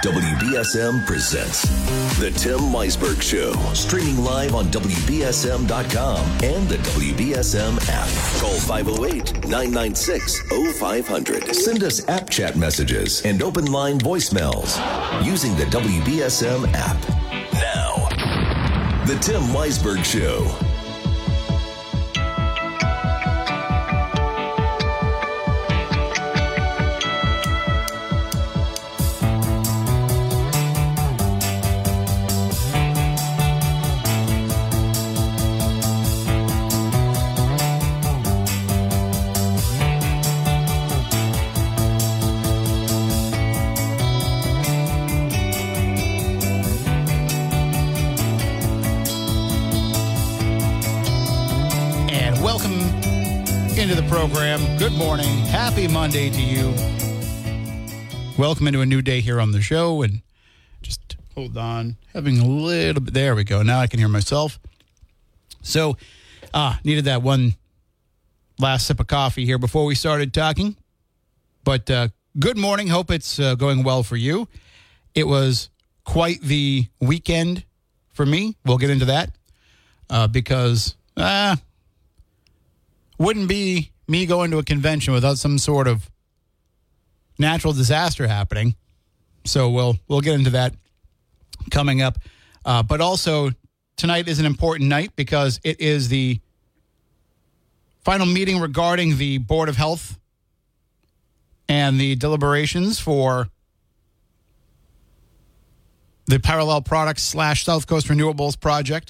WBSM presents The Tim Weisberg Show. Streaming live on WBSM.com and the WBSM app. Call 508-996-0500. Send us app chat messages and open line voicemails using the WBSM app. Now, The Tim Weisberg Show. Into the program. Good morning. Happy Monday to you. Welcome into a new day here on the show. And just hold on. Having a little bit. There we go. Now I can hear myself. So, needed that one last sip of coffee here before we started talking. But good morning. Hope it's going well for you. It was quite the weekend for me. We'll get into that because wouldn't be me going to a convention without some sort of natural disaster happening. So we'll get into that coming up. But also, tonight is an important night because it is the final meeting regarding the Board of Health and the deliberations for the Parallel Products / South Coast Renewables project.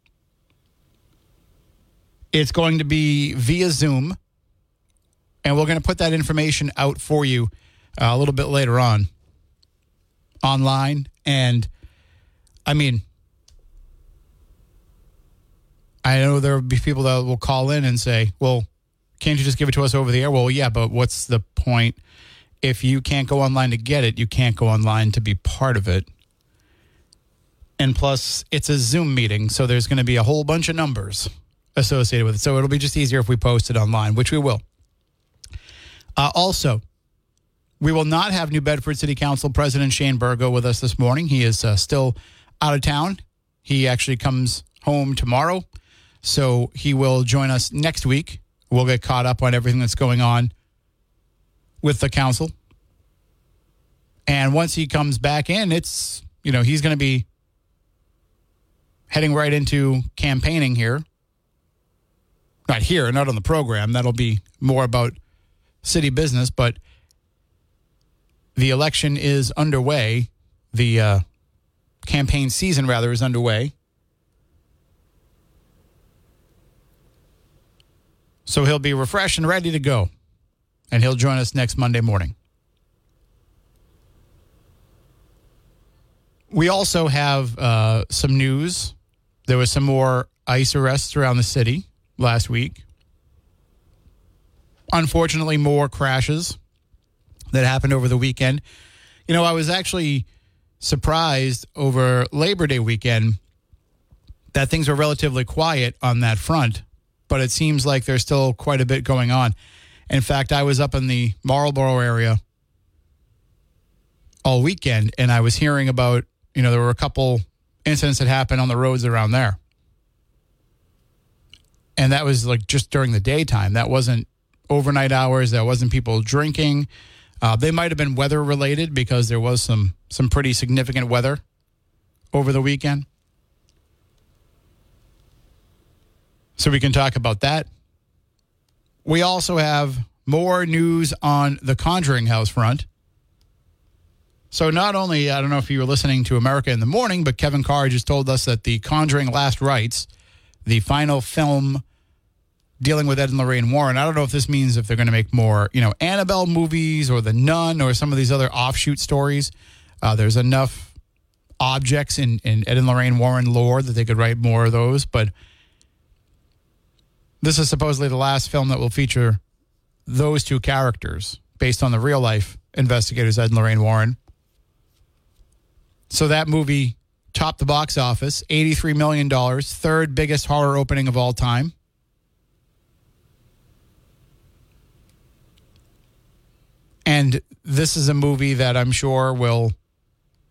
It's going to be via Zoom, and we're going to put that information out for you a little bit later on online. And, I mean, I know there will be people that will call in and say, well, can't you just give it to us over the air? Well, yeah, but what's the point? If you can't go online to get it, you can't go online to be part of it. And plus, it's a Zoom meeting, so there's going to be a whole bunch of numbers associated with it. So it'll be just easier if we post it online, which we will. Also, we will not have New Bedford City Council President Shane Burgo with us this morning. He is still out of town. He actually comes home tomorrow, so he will join us next week. We'll get caught up on everything that's going on with the council. And once he comes back in, it's, he's going to be heading right into campaigning here. Not here, not on the program. That'll be more about city business, but the election is underway. The campaign season, rather, is underway. So he'll be refreshed and ready to go, and he'll join us next Monday morning. We also have some news. There was some more ICE arrests around the city last week. Unfortunately, more crashes that happened over the weekend. I was actually surprised over Labor Day weekend that things were relatively quiet on that front, but it seems like there's still quite a bit going on. In fact, I was up in the Marlborough area all weekend, and I was hearing about, there were a couple incidents that happened on the roads around there. And that was like just during the daytime. That wasn't overnight hours. That wasn't people drinking. They might have been weather related because there was some pretty significant weather over the weekend. So we can talk about that. We also have more news on the Conjuring House front. So not only, I don't know if you were listening to America in the Morning, but Kevin Carr just told us that The Conjuring Last Rites, the final film dealing with Ed and Lorraine Warren. I don't know if this means if they're going to make more, Annabelle movies or The Nun or some of these other offshoot stories. There's enough objects in Ed and Lorraine Warren lore that they could write more of those. But this is supposedly the last film that will feature those two characters based on the real life investigators, Ed and Lorraine Warren. So that movie topped the box office, $83 million, third biggest horror opening of all time. And this is a movie that I'm sure will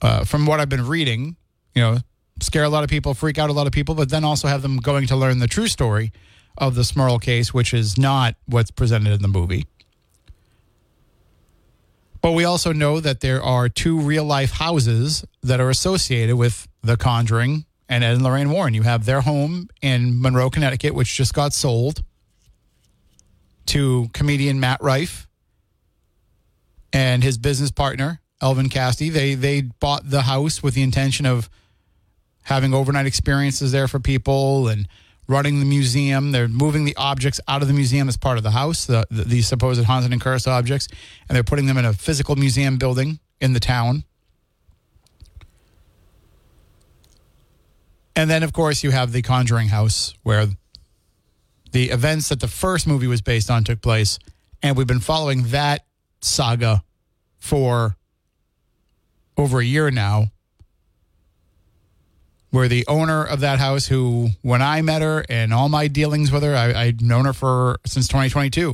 from what I've been reading, scare a lot of people, freak out a lot of people, but then also have them going to learn the true story of the Smurl case, which is not what's presented in the movie. But we also know that there are 2 real-life houses that are associated with The Conjuring and Ed and Lorraine Warren. You have their home in Monroe, Connecticut, which just got sold to comedian Matt Rife and his business partner, Elvin Cassidy. They bought the house with the intention of having overnight experiences there for people and running the museum. They're moving the objects out of the museum as part of the house, the supposed haunted and cursed objects, and they're putting them in a physical museum building in the town. And then, of course, you have the Conjuring house where the events that the first movie was based on took place, and we've been following that saga for over a year now, where the owner of that house, who, when I met her and all my dealings with her, I'd known her since 2022.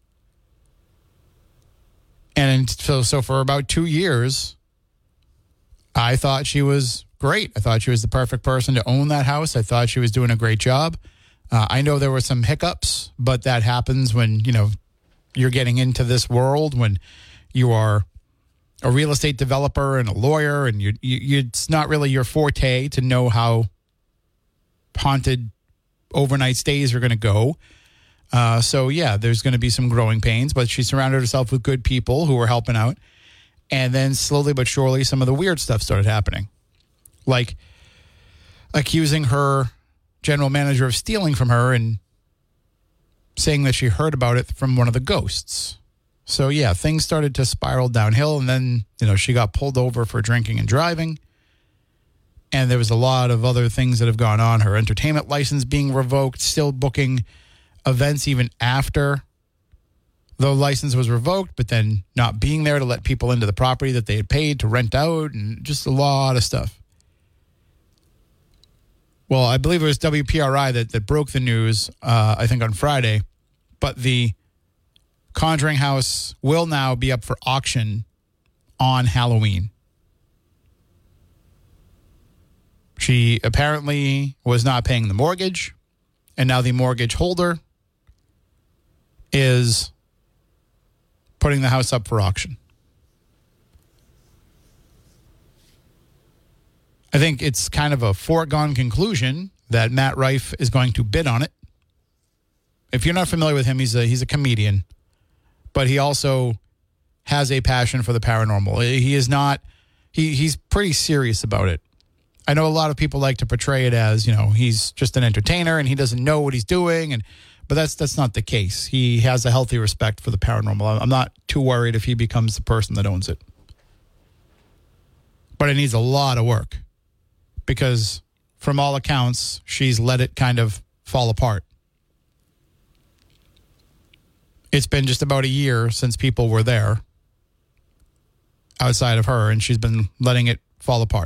And so for about 2 years, I thought she was great. I thought she was the perfect person to own that house. I thought she was doing a great job. I know there were some hiccups, but that happens when, you're getting into this world, when you are a real estate developer and a lawyer, and it's not really your forte to know how haunted overnight stays are going to go. So, yeah, there's going to be some growing pains, but she surrounded herself with good people who were helping out. And then slowly but surely, some of the weird stuff started happening, like accusing her general manager of stealing from her and saying that she heard about it from one of the ghosts. So, yeah, things started to spiral downhill, and then, she got pulled over for drinking and driving, and there was a lot of other things that have gone on. Her entertainment license being revoked, still booking events even after the license was revoked, but then not being there to let people into the property that they had paid to rent out, and just a lot of stuff. Well, I believe it was WPRI that broke the news, I think on Friday, but the Conjuring house will now be up for auction on Halloween. She apparently was not paying the mortgage, and now the mortgage holder is putting the house up for auction. I think it's kind of a foregone conclusion that Matt Rife is going to bid on it. If you're not familiar with him, he's a comedian, but he also has a passion for the paranormal. He is not, he's pretty serious about it. I know a lot of people like to portray it as, he's just an entertainer and he doesn't know what he's doing, but that's not the case. He has a healthy respect for the paranormal. I'm not too worried if he becomes the person that owns it. But it needs a lot of work because from all accounts, she's let it kind of fall apart. It's been just about a year since people were there outside of her, and she's been letting it fall apart.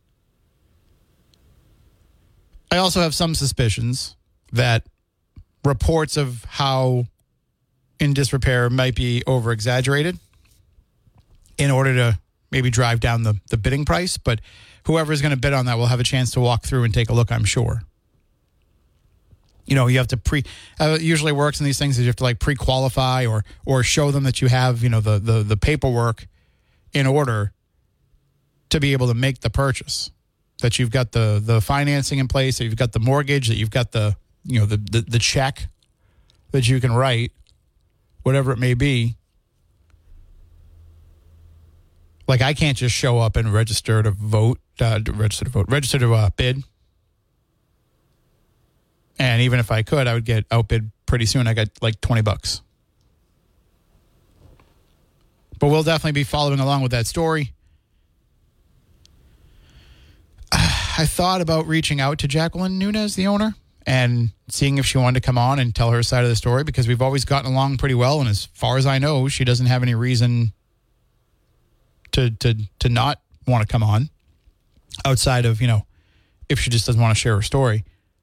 I also have some suspicions that reports of how in disrepair might be over-exaggerated in order to maybe drive down the bidding price, but whoever's going to bid on that will have a chance to walk through and take a look, I'm sure. You have to usually works in these things is you have to pre-qualify or show them that you have, the paperwork in order to be able to make the purchase, that you've got the financing in place, that you've got the mortgage, that you've got the check that you can write, whatever it may be. I can't just show up and register to bid. And even if I could, I would get outbid pretty soon. I got $20. But we'll definitely be following along with that story. I thought about reaching out to Jacqueline Nunez, the owner, and seeing if she wanted to come on and tell her side of the story, because we've always gotten along pretty well. And as far as I know, she doesn't have any reason to not want to come on outside of, if she just doesn't want to share her story.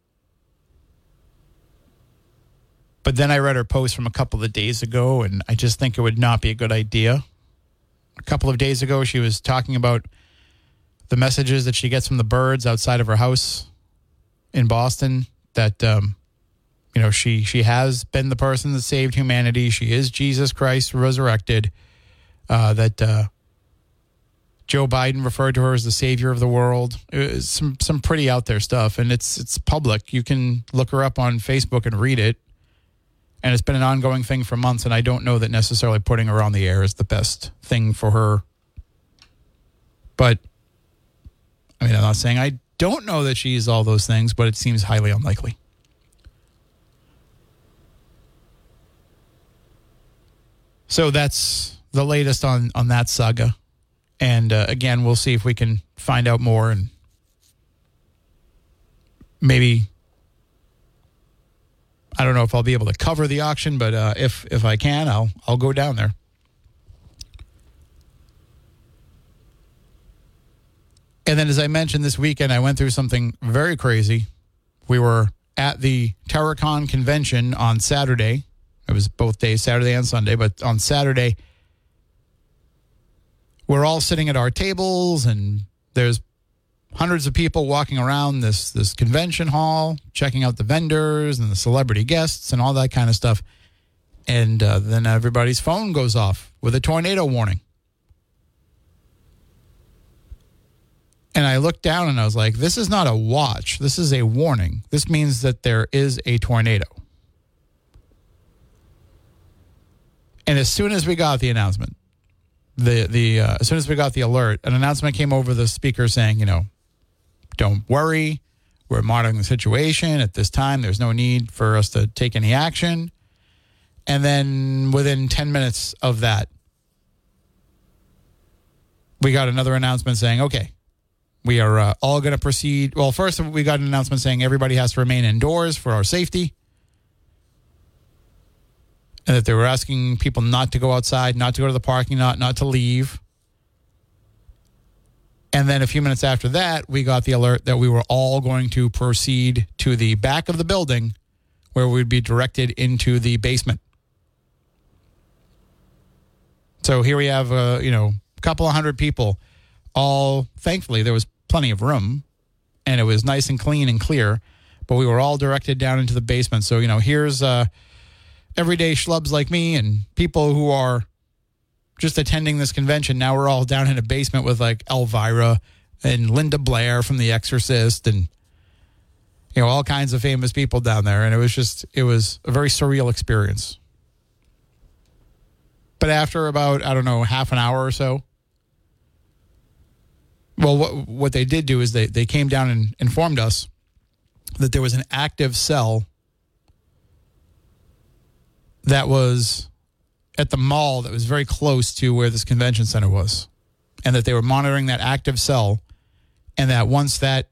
But then I read her post from a couple of days ago, and I just think it would not be a good idea. A couple of days ago, she was talking about the messages that she gets from the birds outside of her house in Boston, that, she has been the person that saved humanity. She is Jesus Christ resurrected. That Joe Biden referred to her as the savior of the world. It was some pretty out there stuff, and it's public. You can look her up on Facebook and read it. And it's been an ongoing thing for months, and I don't know that necessarily putting her on the air is the best thing for her. But, I'm not saying I don't know that she's all those things, but it seems highly unlikely. So that's the latest on that saga. And, again, we'll see if we can find out more and maybe... I don't know if I'll be able to cover the auction, but if I can, I'll go down there. And then, as I mentioned, this weekend, I went through something very crazy. We were at the Terracon convention on Saturday. It was both days, Saturday and Sunday. But on Saturday, we're all sitting at our tables, and there's hundreds of people walking around this convention hall, checking out the vendors and the celebrity guests and all that kind of stuff. And then everybody's phone goes off with a tornado warning. And I looked down and I was like, this is not a watch. This is a warning. This means that there is a tornado. And as soon as we got the announcement, as soon as we got the alert, an announcement came over the speaker saying, don't worry, we're monitoring the situation. At this time, there's no need for us to take any action. And then within 10 minutes of that, we got another announcement saying, okay, we are all going to proceed. Well, first we got an announcement saying everybody has to remain indoors for our safety. And that they were asking people not to go outside, not to go to the parking lot, not to leave. And then a few minutes after that, we got the alert that we were all going to proceed to the back of the building where we'd be directed into the basement. So here we have, a couple of hundred people. All, thankfully, there was plenty of room, and it was nice and clean and clear, but we were all directed down into the basement. So, here's everyday schlubs like me and people who are just attending this convention. Now we're all down in a basement with like Elvira and Linda Blair from The Exorcist and, all kinds of famous people down there. And it was a very surreal experience. But after about, half an hour or so, well, what they did do is they came down and informed us that there was an active cell that was at the mall that was very close to where this convention center was, and that they were monitoring that active cell, and that once that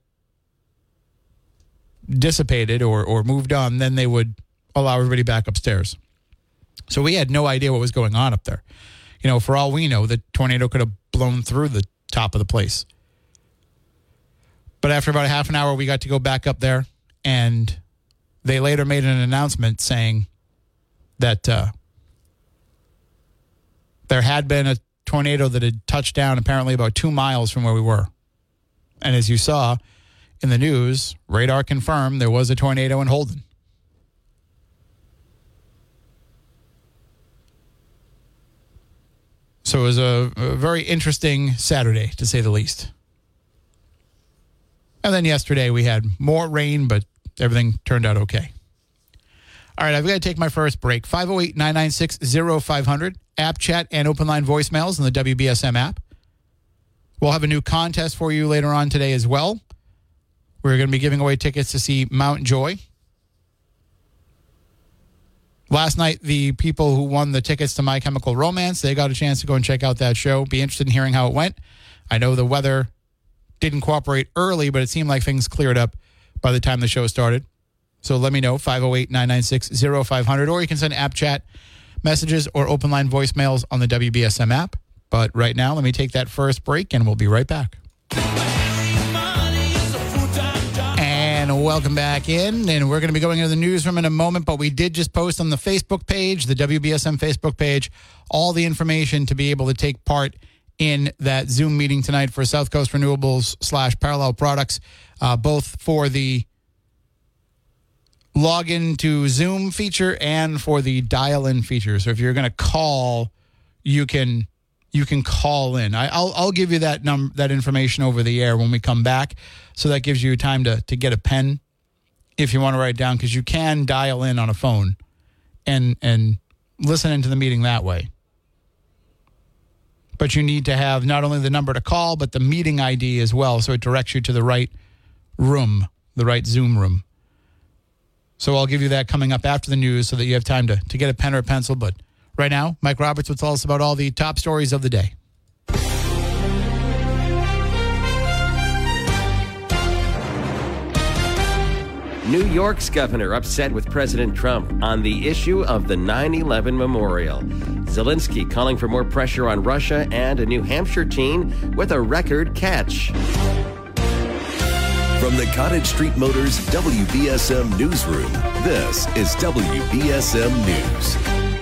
dissipated or moved on, then they would allow everybody back upstairs. So we had no idea what was going on up there. For all we know, the tornado could have blown through the top of the place. But after about a half an hour, we got to go back up there, and they later made an announcement saying that there had been a tornado that had touched down apparently about 2 miles from where we were. And as you saw in the news, radar confirmed there was a tornado in Holden. So it was a very interesting Saturday, to say the least. And then yesterday we had more rain, but everything turned out okay. All right, I've got to take my first break. 508-996-0500, app chat and open line voicemails in the WBSM app. We'll have a new contest for you later on today as well. We're going to be giving away tickets to see Mount Joy. Last night, the people who won the tickets to My Chemical Romance, they got a chance to go and check out that show. Be interested in hearing how it went. I know the weather didn't cooperate early, but it seemed like things cleared up by the time the show started. So let me know, 508-996-0500, or you can send app chat messages or open line voicemails on the WBSM app. But right now, let me take that first break, and we'll be right back. And welcome back in, and we're going to be going into the newsroom in a moment, but we did just post on the Facebook page, the WBSM Facebook page, all the information to be able to take part in that Zoom meeting tonight for South Coast Renewables / Parallel Products, both for the login to Zoom feature and for the dial-in feature. So if you're going to call, you can call in. I'll give you that information over the air when we come back. So that gives you time to get a pen if you want to write it down, because you can dial in on a phone and listen into the meeting that way. But you need to have not only the number to call, but the meeting ID as well, so it directs you to the right room, the right Zoom room. So I'll give you that coming up after the news so that you have time to get a pen or a pencil. But right now, Mike Roberts will tell us about all the top stories of the day. New York's governor upset with President Trump on the issue of the 9/11 memorial. Zelensky calling for more pressure on Russia, and a New Hampshire teen with a record catch. From the Cottage Street Motors WBSM Newsroom, this is WBSM News.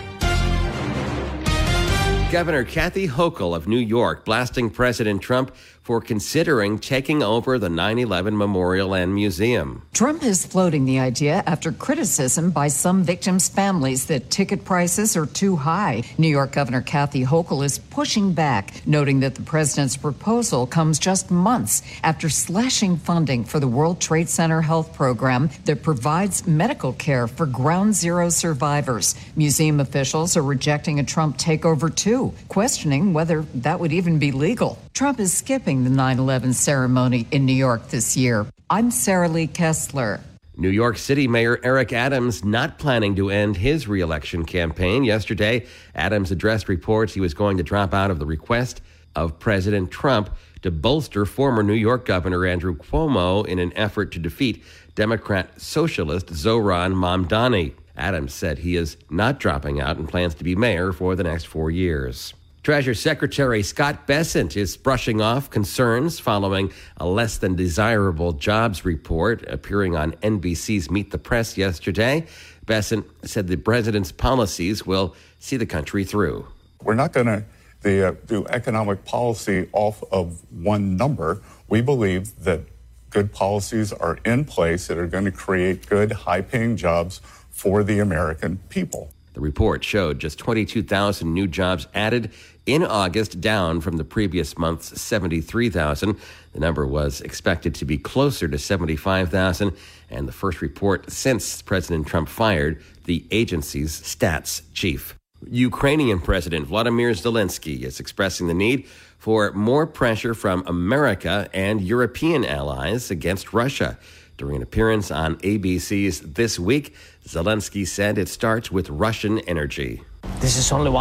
Governor Kathy Hochul of New York blasting President Trump for considering taking over the 9/11 Memorial and Museum. Trump is floating the idea after criticism by some victims' families that ticket prices are too high. New York Governor Kathy Hochul is pushing back, noting that the president's proposal comes just months after slashing funding for the World Trade Center health program that provides medical care for Ground Zero survivors. Museum officials are rejecting a Trump takeover too, questioning whether that would even be legal. Trump is skipping the 9/11 ceremony in New York this year. I'm Sarah Lee Kessler. New York City Mayor Eric Adams not planning to end his re-election campaign. Yesterday, Adams addressed reports he was going to drop out of the request of President Trump to bolster former New York Governor Andrew Cuomo in an effort to defeat Democrat socialist Zohran Mamdani. Adams said he is not dropping out and plans to be mayor for the next 4 years. Treasury Secretary Scott Bessent is brushing off concerns following a less than desirable jobs report appearing on NBC's Meet the Press yesterday. Bessent said the president's policies will see the country through. We're not going to do economic policy off of one number. We believe that good policies are in place that are going to create good, high-paying jobs for the American people. The report showed just 22,000 new jobs added in August, down from the previous month's 73,000. The number was expected to be closer to 75,000, and the first report since President Trump fired the agency's stats chief. Ukrainian President Vladimir Zelensky is expressing the need for more pressure from America and European allies against Russia. During an appearance on ABC's This Week, Zelensky said it starts with Russian energy. This is only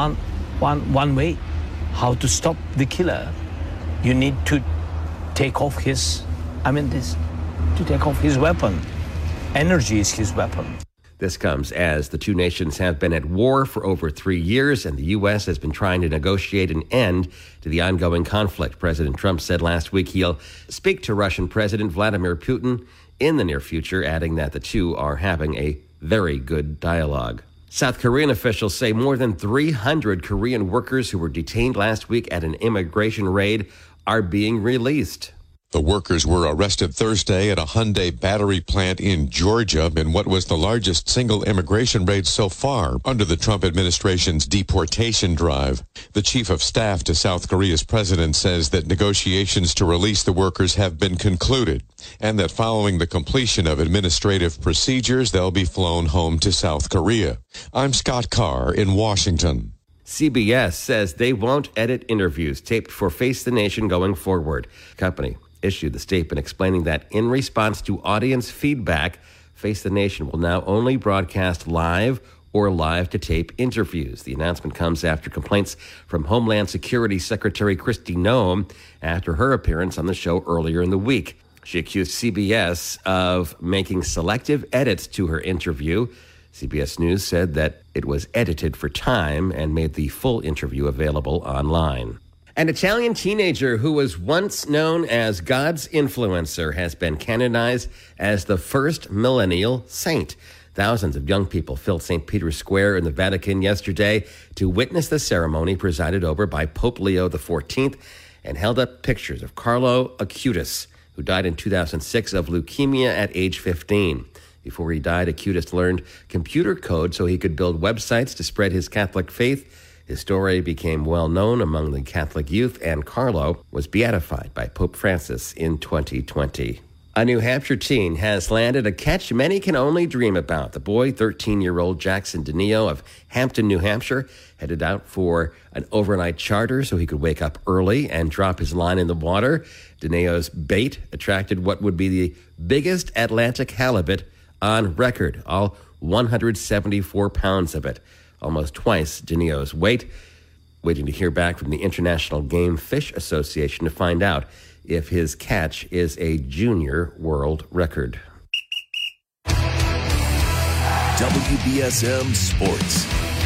one way how to stop the killer. You need to take off his weapon. Energy is his weapon. This comes as the two nations have been at war for over 3 years, and the U.S. has been trying to negotiate an end to the ongoing conflict. President Trump said last week he'll speak to Russian President Vladimir Putin in the near future, adding that the two are having a very good dialogue. South Korean officials say more than 300 Korean workers who were detained last week at an immigration raid are being released. The workers were arrested Thursday at a Hyundai battery plant in Georgia in what was the largest single immigration raid so far under the Trump administration's deportation drive. The chief of staff to South Korea's president says that negotiations to release the workers have been concluded and that following the completion of administrative procedures, they'll be flown home to South Korea. I'm Scott Carr in Washington. CBS says they won't edit interviews taped for Face the Nation going forward. Company issued the statement explaining that in response to audience feedback, Face the Nation will now only broadcast live or live-to-tape interviews. The announcement comes after complaints from Homeland Security Secretary Kristi Noem after her appearance on the show earlier in the week. She accused CBS of making selective edits to her interview. CBS News said that it was edited for time and made the full interview available online. An Italian teenager who was once known as God's influencer has been canonized as the first millennial saint. Thousands of young people filled St. Peter's Square in the Vatican yesterday to witness the ceremony presided over by Pope Leo XIV and held up pictures of Carlo Acutis, who died in 2006 of leukemia at age 15. Before he died, Acutis learned computer code so he could build websites to spread his Catholic faith. His story became well known among the Catholic youth, and Carlo was beatified by Pope Francis in 2020. A New Hampshire teen has landed a catch many can only dream about. The boy, 13-year-old Jackson DeNeo of Hampton, New Hampshire, headed out for an overnight charter so he could wake up early and drop his line in the water. DeNeo's bait attracted what would be the biggest Atlantic halibut on record, all 174 pounds of it, almost twice DeNeo's weight. Waiting to hear back from the International Game Fish Association to find out if his catch is a junior world record. WBSM Sports.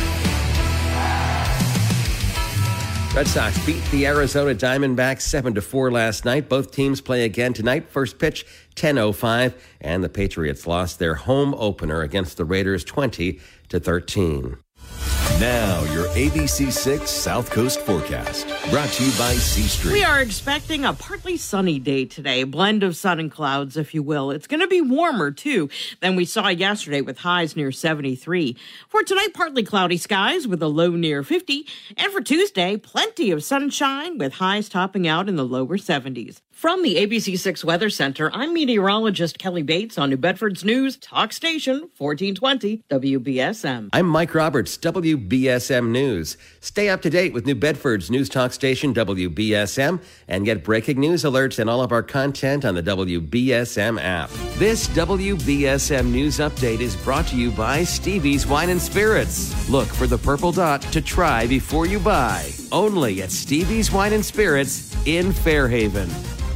Red Sox beat the Arizona Diamondbacks 7-4 last night. Both teams play again tonight. First pitch, 10:05, and the Patriots lost their home opener against the Raiders 20-13. Now, your ABC6 South Coast forecast, brought to you by C Street. We are expecting a partly sunny day today, a blend of sun and clouds, if you will. It's going to be warmer, too, than we saw yesterday with highs near 73. For tonight, partly cloudy skies with a low near 50. And for Tuesday, plenty of sunshine with highs topping out in the lower 70s. From the ABC6 Weather Center, I'm meteorologist Kelly Bates on New Bedford's News Talk Station, 1420 WBSM. I'm Mike Roberts, WBSM News. Stay up to date with New Bedford's News Talk Station, WBSM, and get breaking news alerts and all of our content on the WBSM app. This WBSM News Update is brought to you by Stevie's Wine and Spirits. Look for the purple dot to try before you buy. Only at Stevie's Wine and Spirits in Fairhaven.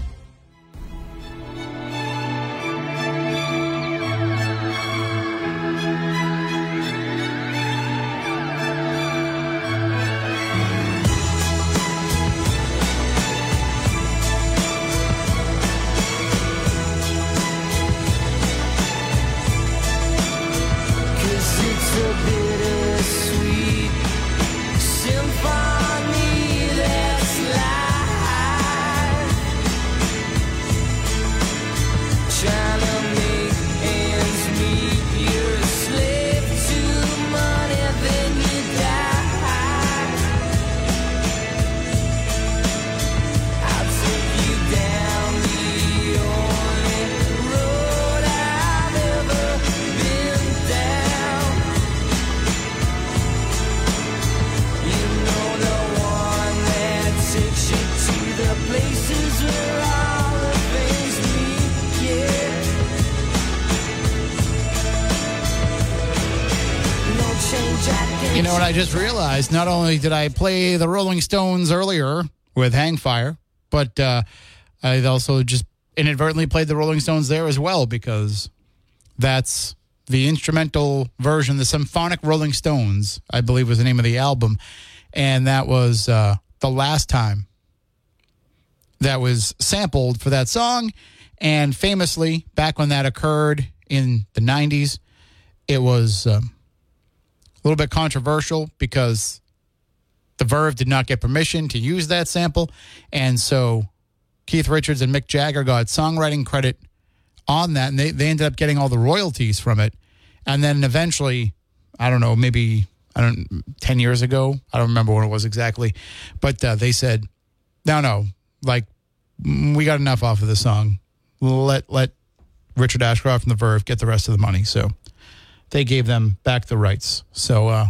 You know what I just realized? Not only did I play the Rolling Stones earlier with Hang Fire, but I also just inadvertently played the Rolling Stones there as well, because that's the instrumental version, the Symphonic Rolling Stones, I believe was the name of the album. And that was the last time that was sampled for that song. And famously, back when that occurred in the 90s, it was a little bit controversial because the Verve did not get permission to use that sample. And so Keith Richards and Mick Jagger got songwriting credit on that, and they ended up getting all the royalties from it. And then eventually, I don't know, maybe 10 years ago, I don't remember when it was exactly, but they said, no, like, we got enough off of the song. Let Richard Ashcroft and the Verve get the rest of the money. So they gave them back the rights. So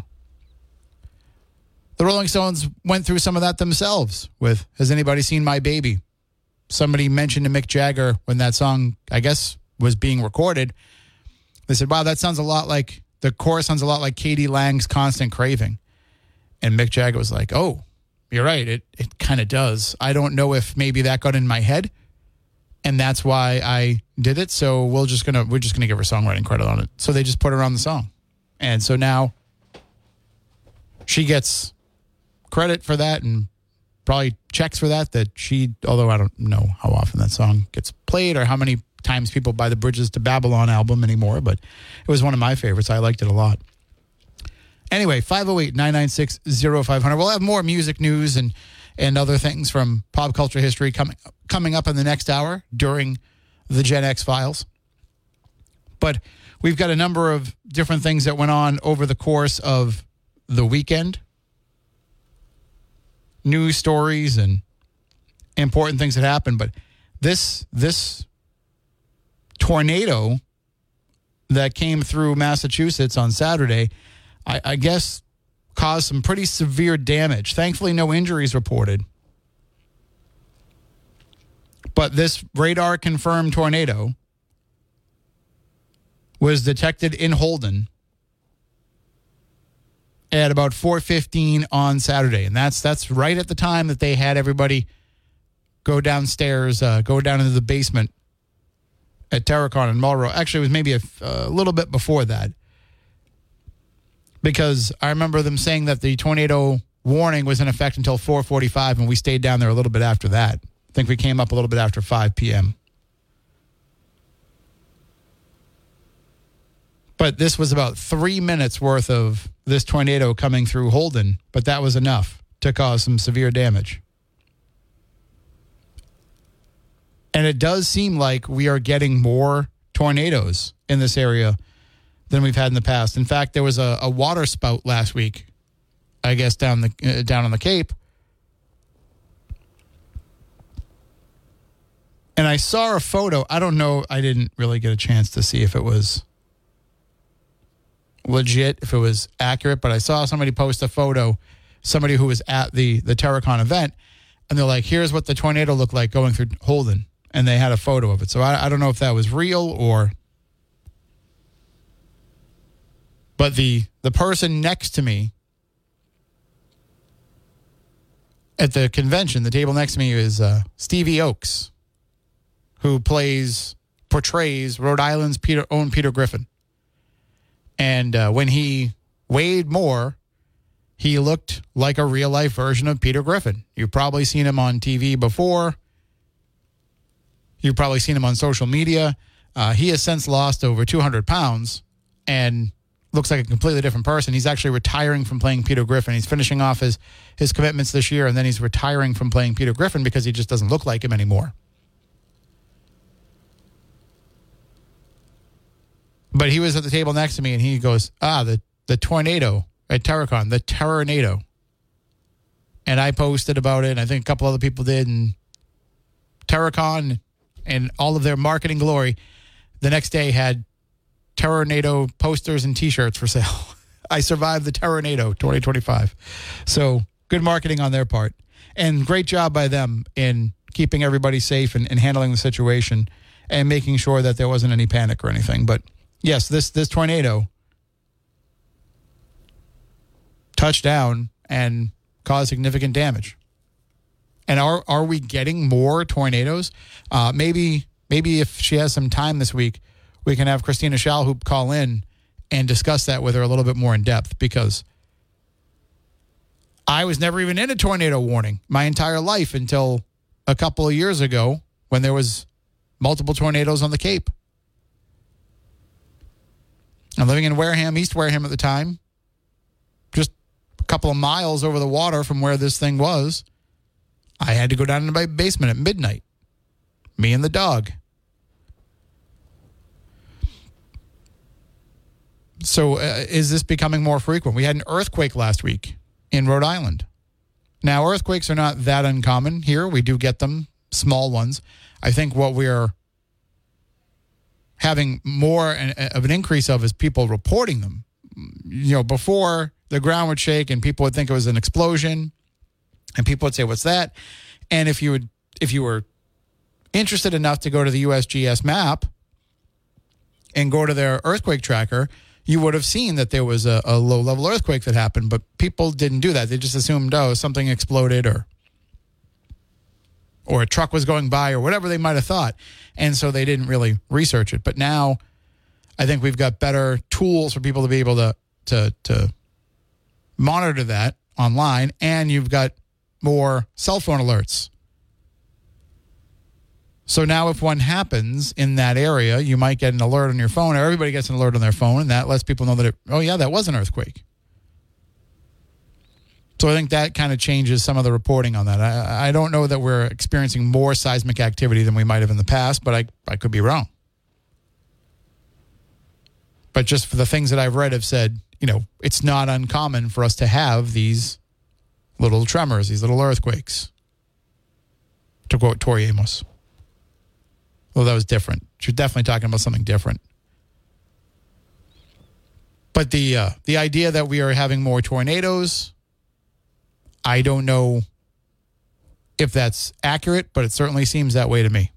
the Rolling Stones went through some of that themselves with Has Anybody Seen My Baby? Somebody mentioned to Mick Jagger when that song, I guess, was being recorded. They said, wow, that sounds a lot like, the chorus sounds a lot like K.D. Lang's Constant Craving. And Mick Jagger was like, oh, you're right. It kind of does. I don't know if maybe that got in my head, and that's why I did it. So we're just gonna give her songwriting credit on it. So they just put her on the song, and so now she gets credit for that and probably checks for that. Although I don't know how often that song gets played or how many times people buy the Bridges to Babylon album anymore, but it was one of my favorites. I liked it a lot. Anyway, 508-996-0500. We'll have more music news and other things from pop culture history coming up in the next hour during the Gen X Files. But we've got a number of different things that went on over the course of the weekend. News stories and important things that happened. But this tornado that came through Massachusetts on Saturday, I guess, caused some pretty severe damage. Thankfully, no injuries reported. But this radar-confirmed tornado was detected in Holden at about 4:15 on Saturday. And that's right at the time that they had everybody go downstairs, go down into the basement at Terracon and Marlboro. Actually, it was maybe a little bit before that, because I remember them saying that the tornado warning was in effect until 4:45, and we stayed down there a little bit after that. I think we came up a little bit after 5 p.m. But this was about 3 minutes worth of this tornado coming through Holden, but that was enough to cause some severe damage. And it does seem like we are getting more tornadoes in this area than we've had in the past. In fact, there was a water spout last week, I guess, down on the Cape. And I saw a photo. I don't know. I didn't really get a chance to see if it was legit, if it was accurate, but I saw somebody post a photo, somebody who was at the Terracon event, and they're like, here's what the tornado looked like going through Holden. And they had a photo of it. So I don't know if that was real or... But the person next to me at the convention, the table next to me, is Stevie Oakes, who portrays Rhode Island's own Peter Griffin. And when he weighed more, he looked like a real-life version of Peter Griffin. You've probably seen him on TV before. You've probably seen him on social media. He has since lost over 200 pounds and looks like a completely different person. He's actually retiring from playing Peter Griffin. He's finishing off his commitments this year, and then he's retiring from playing Peter Griffin because he just doesn't look like him anymore. But he was at the table next to me, and he goes, the tornado at Terracon, the Terrornado. And I posted about it, and I think a couple other people did, and Terracon and all of their marketing glory the next day had Terrornado posters and T-shirts for sale. I survived the Terrornado 2025. So good marketing on their part. And great job by them in keeping everybody safe and handling the situation and making sure that there wasn't any panic or anything. But yes, this tornado touched down and caused significant damage. And are we getting more tornadoes? Maybe if she has some time this week, we can have Christina Shalhoub call in and discuss that with her a little bit more in depth, because I was never even in a tornado warning my entire life until a couple of years ago when there was multiple tornadoes on the Cape. I'm living in Wareham, East Wareham at the time, just a couple of miles over the water from where this thing was. I had to go down into my basement at midnight, me and the dog. So is this becoming more frequent? We had an earthquake last week in Rhode Island. Now, earthquakes are not that uncommon here. We do get them, small ones. I think what we're having more of an increase of is people reporting them. You know, before the ground would shake and people would think it was an explosion, and people would say, "What's that?" And if you were interested enough to go to the USGS map and go to their earthquake tracker, you would have seen that there was a low-level earthquake that happened. But people didn't do that. They just assumed, something exploded or a truck was going by or whatever they might have thought. And so they didn't really research it. But now I think we've got better tools for people to be able to monitor that online, and you've got more cell phone alerts. So now if one happens in that area, you might get an alert on your phone, or everybody gets an alert on their phone, and that lets people know that, that was an earthquake. So I think that kind of changes some of the reporting on that. I don't know that we're experiencing more seismic activity than we might have in the past, but I could be wrong. But just for the things that I've read have said, it's not uncommon for us to have these little tremors, these little earthquakes. To quote Tori Amos. Well, that was different. She was definitely talking about something different. But the idea that we are having more tornadoes, I don't know if that's accurate, but it certainly seems that way to me.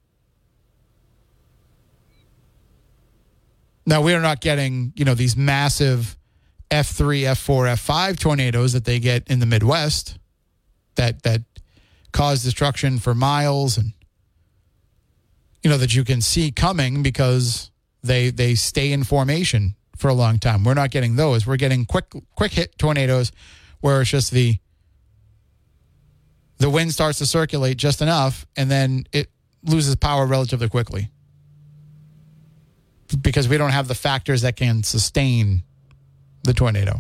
Now, we are not getting, these massive F3, F4, F5 tornadoes that they get in the Midwest that cause destruction for miles and, that you can see coming because they stay in formation for a long time. We're not getting those. We're getting quick hit tornadoes where it's just the wind starts to circulate just enough and then it loses power relatively quickly because we don't have the factors that can sustain the tornado.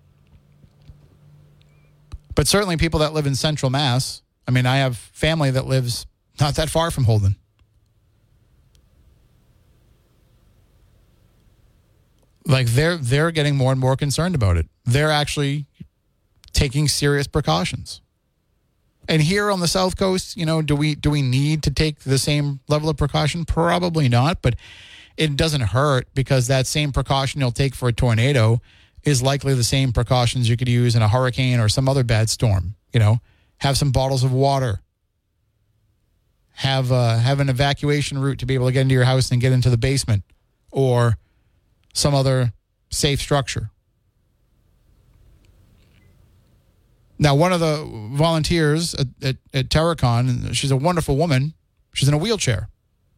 But certainly people that live in central Mass, I have family that lives not that far from Holden. Like they're getting more and more concerned about it. They're actually taking serious precautions. And here on the South Coast, do we need to take the same level of precaution? Probably not, but it doesn't hurt because that same precaution you'll take for a tornado is likely the same precautions you could use in a hurricane or some other bad storm. Have some bottles of water. Have an evacuation route to be able to get into your house and get into the basement or some other safe structure. Now, one of the volunteers at Terracon, she's a wonderful woman. She's in a wheelchair.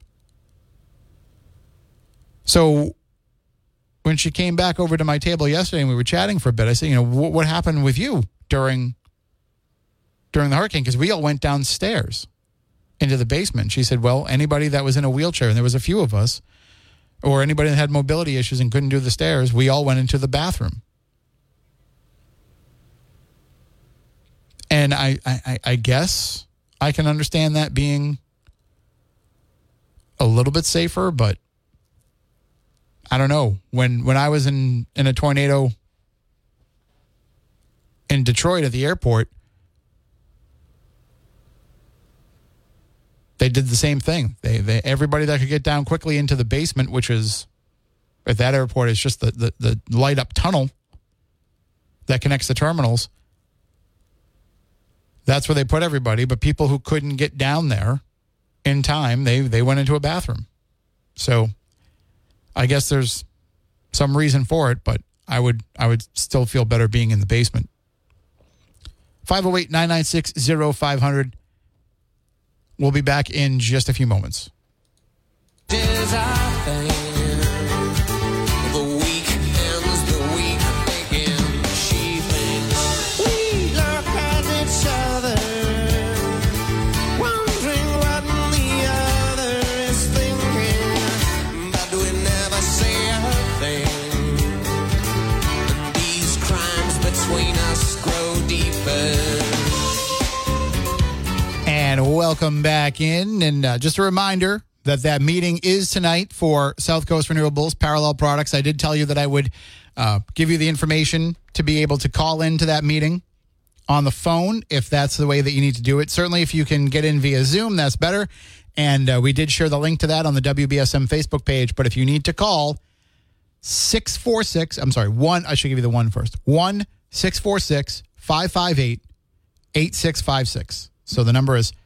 So when she came back over to my table yesterday and we were chatting for a bit, I said, what happened with you during the hurricane? Because we all went downstairs into the basement. She said, well, anybody that was in a wheelchair, and there was a few of us, or anybody that had mobility issues and couldn't do the stairs, we all went into the bathroom. And I guess I can understand that being a little bit safer, but I don't know. When I was in a tornado in Detroit at the airport, they did the same thing. They everybody that could get down quickly into the basement, which is at that airport is just the light up tunnel that connects the terminals. That's where they put everybody. But people who couldn't get down there in time, they went into a bathroom. So I guess there's some reason for it, but I would still feel better being in the basement. 508-996-0500. We'll be back in just a few moments. And welcome back in. And just a reminder that meeting is tonight for South Coast Renewables, Parallel Products. I did tell you that I would give you the information to be able to call into that meeting on the phone if that's the way that you need to do it. Certainly, if you can get in via Zoom, that's better. And we did share the link to that on the WBSM Facebook page. But if you need to call, 646, I should give you the one first. 1-646-558-8656. So the number is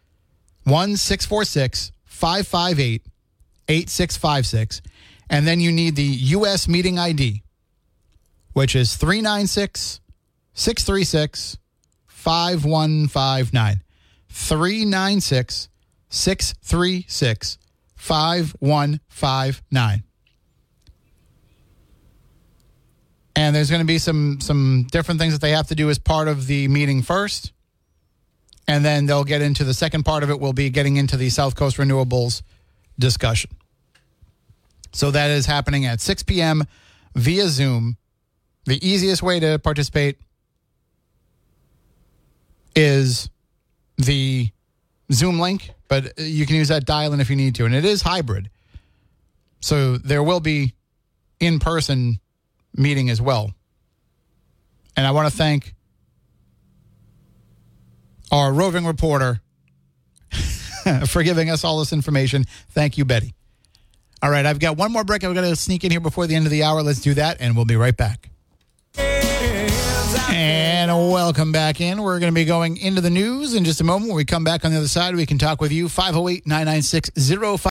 1-646-558-8656. And then you need the U.S. meeting ID, which is 396-636-5159. 396-636-5159. And there's going to be some different things that they have to do as part of the meeting first. And then they'll get into the second part of it. We'll be getting into the South Coast Renewables discussion. So that is happening at 6 p.m. via Zoom. The easiest way to participate is the Zoom link, but you can use that dial-in if you need to. And it is hybrid. So there will be in-person meeting as well. And I want to thank our roving reporter for giving us all this information. Thank you, Betty. All right, I've got one more break. I've got to sneak in here before the end of the hour. Let's do that, and we'll be right back. And welcome back in. We're going to be going into the news in just a moment. When we come back on the other side, we can talk with you. 508-996-05.